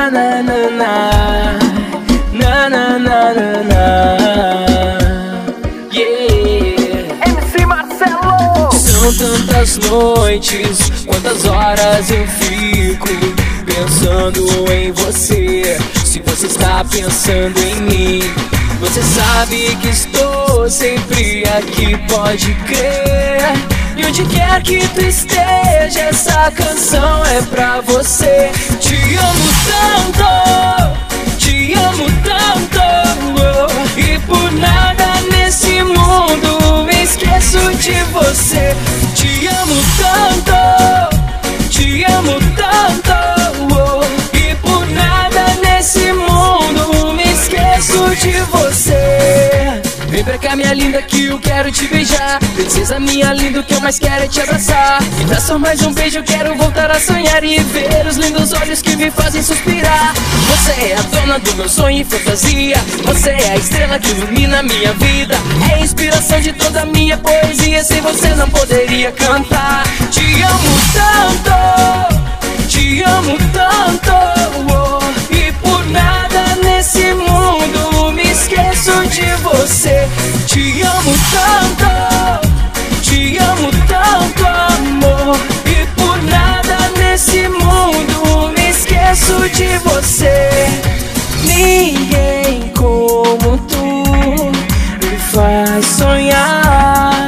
na na na, na na na na na. Yeah. MC Marcelo! São tantas noites, quantas horas eu fico pensando em você. Se você está pensando em mim, você sabe que estou sempre aqui, pode crer. E onde quer que tu esteja, essa canção é pra você. Te amo tanto, te amo tanto, oh, e por nada nesse mundo me esqueço de você. Te amo tanto, te amo tanto, oh, e por nada nesse mundo me esqueço de você. Vem pra cá, minha linda, que eu quero te beijar. Princesa minha linda, o que eu mais quero é te abraçar. Me dá só mais um beijo, eu quero voltar a sonhar e ver os lindos olhos que me fazem suspirar. Você é a dona do meu sonho e fantasia. Você é a estrela que ilumina minha vida. É a inspiração de toda a minha poesia. Sem você não poderia cantar. Te amo tanto, te amo tanto, oh, e por nada nesse mundo me esqueço de você. Te amo tanto, te amo tanto, amor, e por nada nesse mundo me esqueço de você. Ninguém como tu me faz sonhar,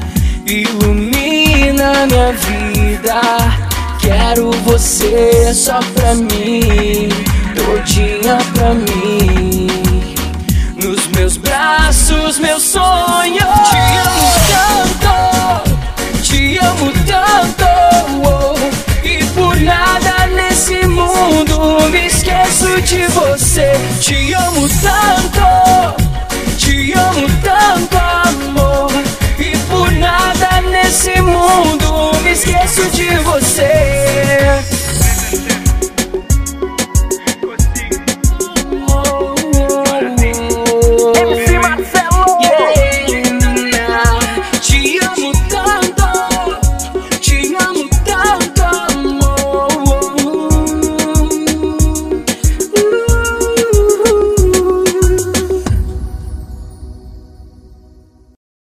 ilumina minha vida. Quero você só pra mim, todinha pra mim. Nos meus braços, meu sonho. Te amo tanto, oh, e por nada nesse mundo me esqueço de você. Te amo tanto, te amo tanto,